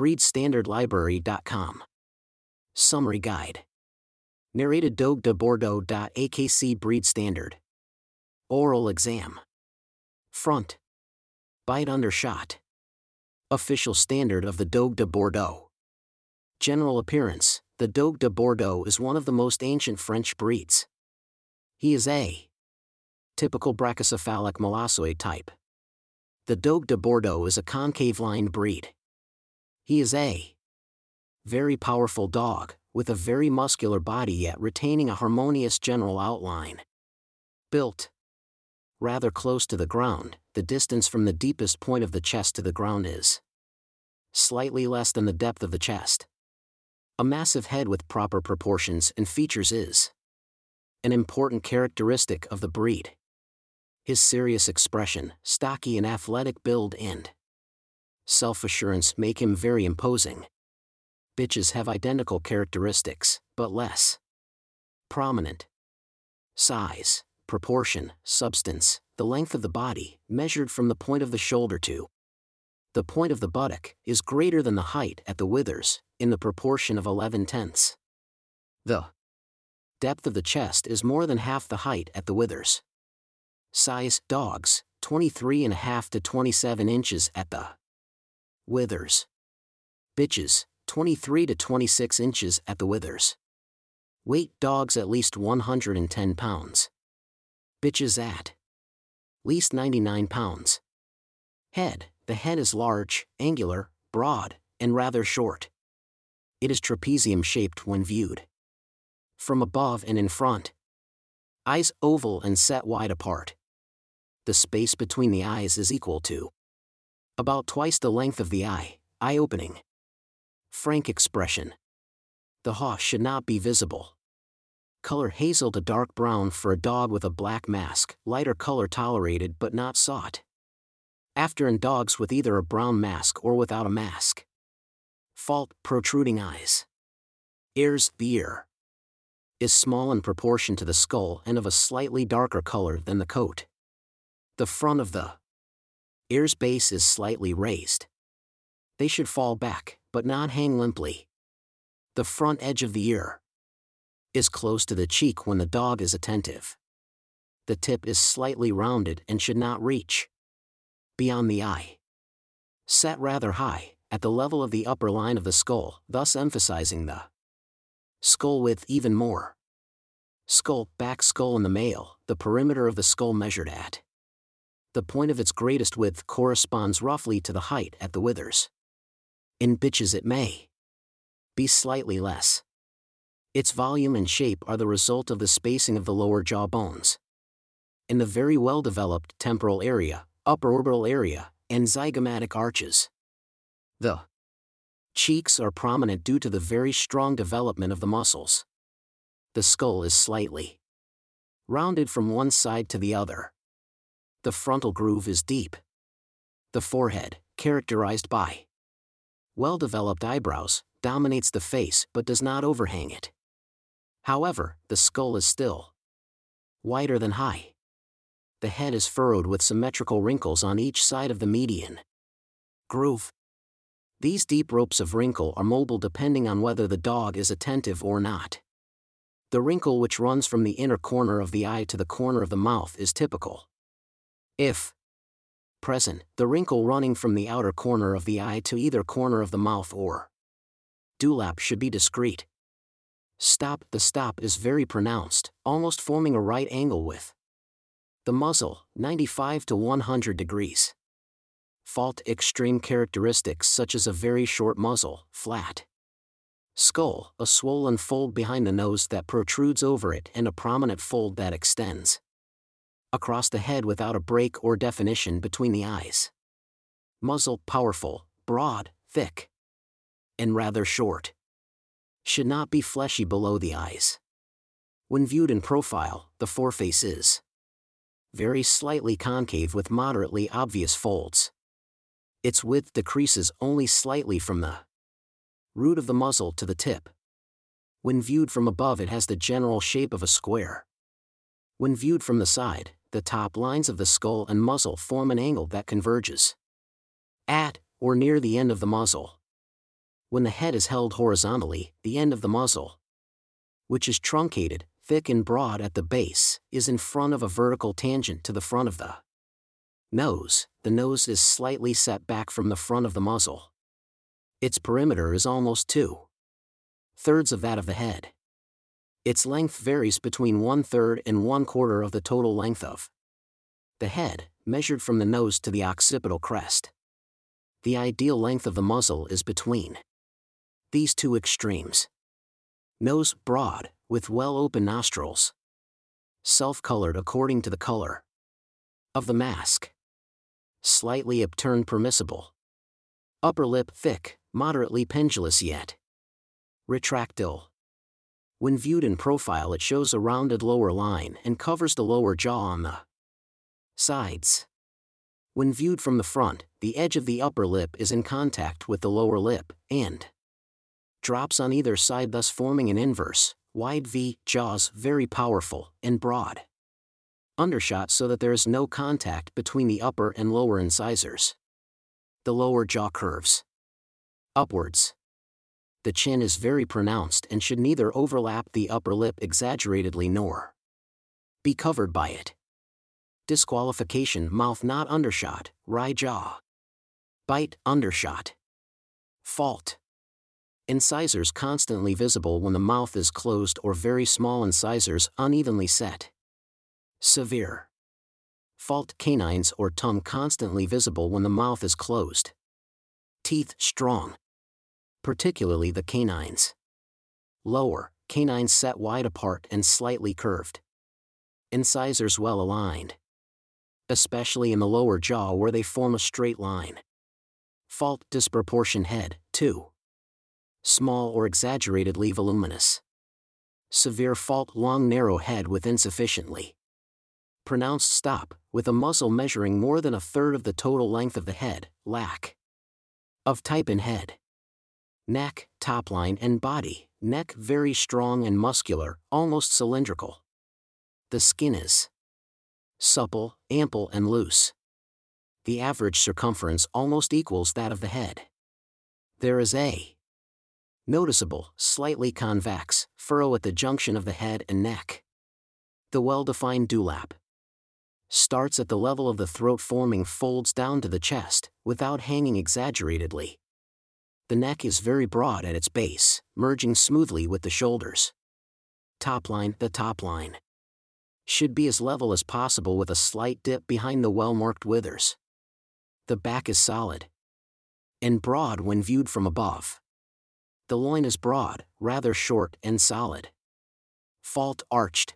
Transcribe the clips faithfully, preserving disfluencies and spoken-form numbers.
breed standard library dot com. Summary Guide. Narrated Dogue de Bordeaux. A K C Breed Standard. Oral Exam. Front. Bite Undershot. Official Standard of the Dogue de Bordeaux. General Appearance. The Dogue de Bordeaux is one of the most ancient French breeds. He is a typical brachycephalic molossoid type. The Dogue de Bordeaux is a concave-lined breed. He is a very powerful dog, with a very muscular body yet retaining a harmonious general outline. Built rather close to the ground, the distance from the deepest point of the chest to the ground is slightly less than the depth of the chest. A massive head with proper proportions and features is an important characteristic of the breed. His serious expression, stocky and athletic build and self-assurance make him very imposing. Bitches have identical characteristics, but less prominent. Size, proportion, substance, the length of the body, measured from the point of the shoulder to the point of the buttock, is greater than the height at the withers, in the proportion of eleven tenths. The depth of the chest is more than half the height at the withers. Size, dogs, twenty-three and a half to twenty-seven inches at the withers. Bitches, twenty-three to twenty-six inches at the withers. Weight, dogs at least one hundred ten pounds. Bitches at least ninety-nine pounds. Head, the head is large, angular, broad, and rather short. It is trapezium-shaped when viewed from above and in front. Eyes oval and set wide apart. The space between the eyes is equal to about twice the length of the eye, eye opening. Frank expression. The haw should not be visible. Color hazel to dark brown for a dog with a black mask, lighter color tolerated but not sought after in dogs with either a brown mask or without a mask. Fault, protruding eyes. Ears, the ear is small in proportion to the skull and of a slightly darker color than the coat. The front of the ear's base is slightly raised. They should fall back, but not hang limply. The front edge of the ear is close to the cheek when the dog is attentive. The tip is slightly rounded and should not reach beyond the eye. Set rather high, at the level of the upper line of the skull, thus emphasizing the skull width even more. Skull, back skull in the male, the perimeter of the skull measured at the point of its greatest width corresponds roughly to the height at the withers. In bitches it may be slightly less. Its volume and shape are the result of the spacing of the lower jaw bones. In the very well-developed temporal area, upper orbital area, and zygomatic arches, the cheeks are prominent due to the very strong development of the muscles. The skull is slightly rounded from one side to the other. The frontal groove is deep. The forehead, characterized by well-developed eyebrows, dominates the face but does not overhang it. However, the skull is still wider than high. The head is furrowed with symmetrical wrinkles on each side of the median groove. These deep ropes of wrinkle are mobile depending on whether the dog is attentive or not. The wrinkle which runs from the inner corner of the eye to the corner of the mouth is typical. If present, the wrinkle running from the outer corner of the eye to either corner of the mouth or dewlap should be discreet. Stop, the stop is very pronounced, almost forming a right angle with the muzzle, ninety-five to one hundred degrees. Fault, extreme characteristics such as a very short muzzle, flat skull, a swollen fold behind the nose that protrudes over it and a prominent fold that extends across the head without a break or definition between the eyes. Muzzle, powerful, broad, thick, and rather short. Should not be fleshy below the eyes. When viewed in profile, the foreface is very slightly concave with moderately obvious folds. Its width decreases only slightly from the root of the muzzle to the tip. When viewed from above, it has the general shape of a square. When viewed from the side, the top lines of the skull and muzzle form an angle that converges at or near the end of the muzzle. When the head is held horizontally, the end of the muzzle, which is truncated, thick and broad at the base, is in front of a vertical tangent to the front of the nose. The nose is slightly set back from the front of the muzzle. Its perimeter is almost two-thirds of that of the head. Its length varies between one-third and one-quarter of the total length of the head, measured from the nose to the occipital crest. The ideal length of the muzzle is between these two extremes. Nose broad, with well-open nostrils. Self-colored according to the color of the mask. Slightly upturned permissible. Upper lip thick, moderately pendulous yet retractile. When viewed in profile, it shows a rounded lower line and covers the lower jaw on the sides. When viewed from the front, the edge of the upper lip is in contact with the lower lip, and drops on either side, thus forming an inverse, wide V. Jaws very powerful and broad. Undershot so that there is no contact between the upper and lower incisors. The lower jaw curves upwards. The chin is very pronounced and should neither overlap the upper lip exaggeratedly nor be covered by it. Disqualification: mouth not undershot, wry jaw. Bite undershot. Fault: incisors constantly visible when the mouth is closed or very small incisors unevenly set. Severe fault: canines or tongue constantly visible when the mouth is closed. Teeth strong, particularly the canines. Lower canines set wide apart and slightly curved. Incisors well aligned, especially in the lower jaw where they form a straight line. Fault: disproportion head, too small or exaggeratedly voluminous. Severe fault: long narrow head with insufficiently pronounced stop, with a muzzle measuring more than a third of the total length of the head. Lack of type in head. Neck, top line and body: neck very strong and muscular, almost cylindrical. The skin is supple, ample and loose. The average circumference almost equals that of the head. There is a noticeable, slightly convex, furrow at the junction of the head and neck. The well-defined dewlap starts at the level of the throat, forming folds down to the chest, without hanging exaggeratedly. The neck is very broad at its base, merging smoothly with the shoulders. Top line: the top line should be as level as possible with a slight dip behind the well-marked withers. The back is solid and broad when viewed from above. The loin is broad, rather short and solid. Fault: arched.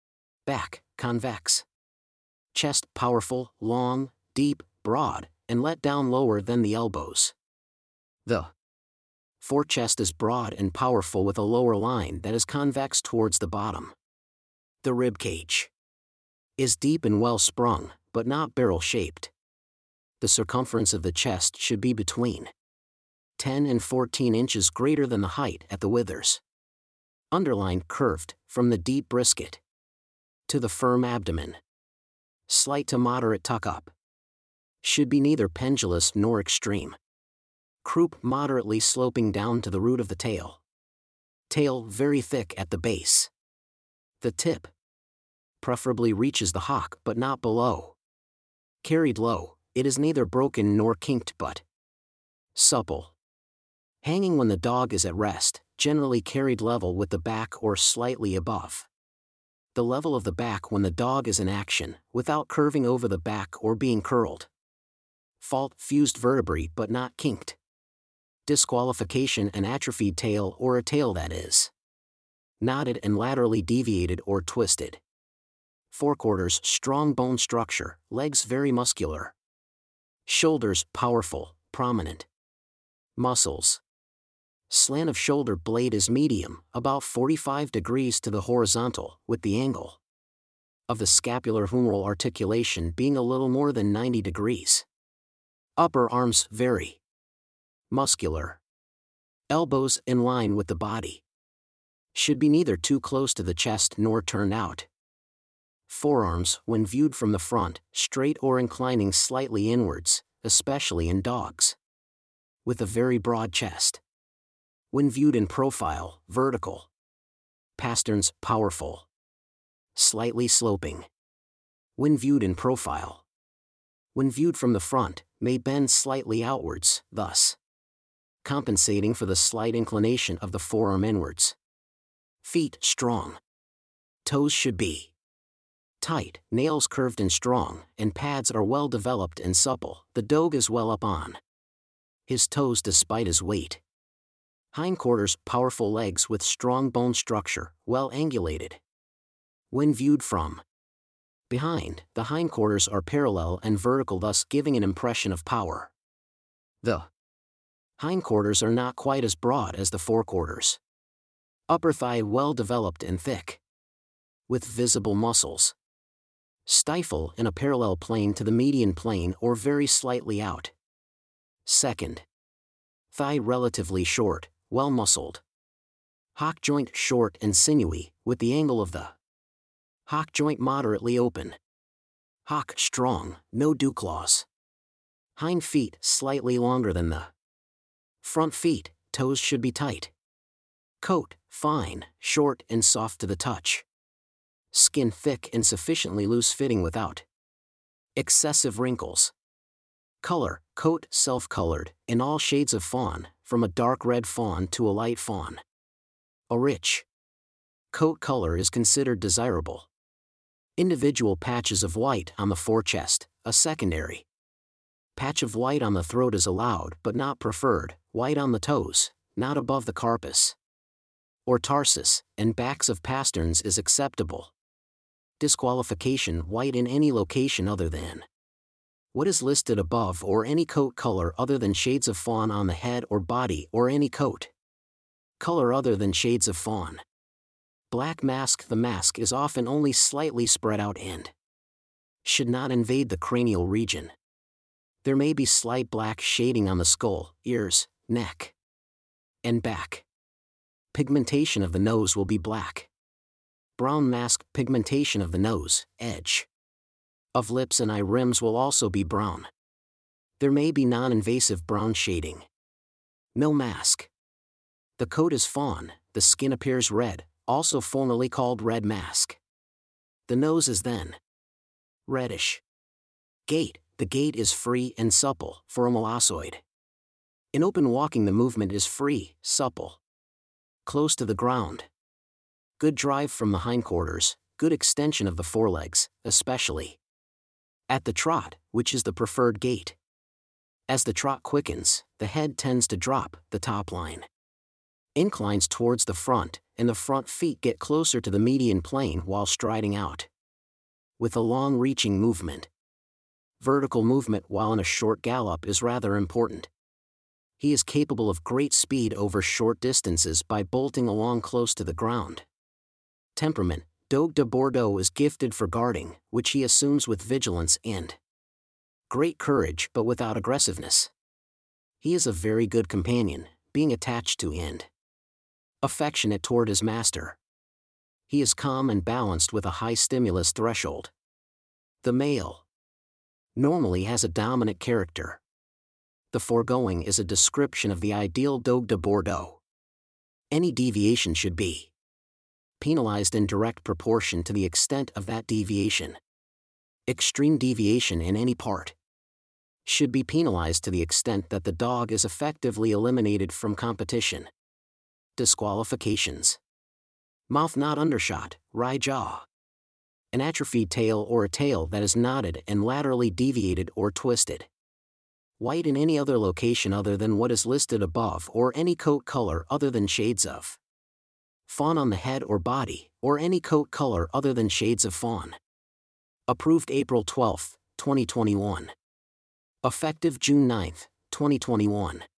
Back: convex. Chest: powerful, long, deep, broad, and let down lower than the elbows. The forechest is broad and powerful with a lower line that is convex towards the bottom. The rib cage is deep and well sprung, but not barrel-shaped. The circumference of the chest should be between ten and fourteen inches greater than the height at the withers. Underline curved, from the deep brisket to the firm abdomen. Slight to moderate tuck-up. Should be neither pendulous nor extreme. Croup moderately sloping down to the root of the tail. Tail very thick at the base. The tip preferably reaches the hock but not below. Carried low, it is neither broken nor kinked but supple. Hanging when the dog is at rest, generally carried level with the back or slightly above the level of the back when the dog is in action, without curving over the back or being curled. Fault: fused vertebrae but not kinked. Disqualification: an atrophied tail or a tail that is knotted and laterally deviated or twisted. Forequarters: strong bone structure, legs very muscular. Shoulders: powerful, prominent. Muscles: slant of shoulder blade is medium, about forty-five degrees to the horizontal, with the angle of the scapular-humeral articulation being a little more than ninety degrees. Upper arms very muscular. Elbows in line with the body. Should be neither too close to the chest nor turned out. Forearms, when viewed from the front, straight or inclining slightly inwards, especially in dogs with a very broad chest. When viewed in profile, vertical. Pasterns, powerful. Slightly sloping. When viewed in profile. When viewed from the front, may bend slightly outwards, thus compensating for the slight inclination of the forearm inwards. Feet, strong. Toes should be tight, nails curved and strong, and pads are well developed and supple. The dog is well up on his toes despite his weight. Hindquarters, powerful legs with strong bone structure, well angulated. When viewed from behind, the hindquarters are parallel and vertical, thus giving an impression of power. The hindquarters are not quite as broad as the forequarters. Upper thigh well developed and thick, with visible muscles. Stifle in a parallel plane to the median plane or very slightly out. Second thigh relatively short, well muscled. Hock joint short and sinewy, with the angle of the hock joint moderately open. Hock strong, no dew claws. Hind feet slightly longer than the front feet, toes should be tight. Coat, fine, short and soft to the touch. Skin thick and sufficiently loose-fitting without excessive wrinkles. Color, coat self-colored, in all shades of fawn, from a dark red fawn to a light fawn. A rich coat color is considered desirable. Individual patches of white on the forechest, a secondary patch of white on the throat is allowed but not preferred, white on the toes, not above the carpus or tarsus, and backs of pasterns is acceptable. Disqualification: white in any location other than what is listed above, or any coat color other than shades of fawn on the head or body, or any coat color other than shades of fawn. Black mask: the mask is often only slightly spread out and should not invade the cranial region. There may be slight black shading on the skull, ears, neck, and back. Pigmentation of the nose will be black. Brown mask: pigmentation of the nose, edge of lips and eye rims will also be brown. There may be non-invasive brown shading. No mask. The coat is fawn, the skin appears red, also formerly called red mask. The nose is then reddish. Gait: the gait is free and supple, for a molossoid. In open walking the movement is free, supple, close to the ground. Good drive from the hindquarters, good extension of the forelegs, especially at the trot, which is the preferred gait. As the trot quickens, the head tends to drop, the top line inclines towards the front, and the front feet get closer to the median plane while striding out. With a long-reaching movement. Vertical movement while in a short gallop is rather important. He is capable of great speed over short distances by bolting along close to the ground. Temperament: Dogue de Bordeaux is gifted for guarding, which he assumes with vigilance and great courage but without aggressiveness. He is a very good companion, being attached to and affectionate toward his master. He is calm and balanced with a high stimulus threshold. The male normally has a dominant character. The foregoing is a description of the ideal Dogue de Bordeaux. Any deviation should be penalized in direct proportion to the extent of that deviation. Extreme deviation in any part should be penalized to the extent that the dog is effectively eliminated from competition. Disqualifications: mouth not undershot, wry jaw, an atrophied tail or a tail that is knotted and laterally deviated or twisted. White in any other location other than what is listed above, or any coat color other than shades of fawn on the head or body, or any coat color other than shades of fawn. Approved April twelfth, twenty twenty-one. Effective June ninth, twenty twenty-one.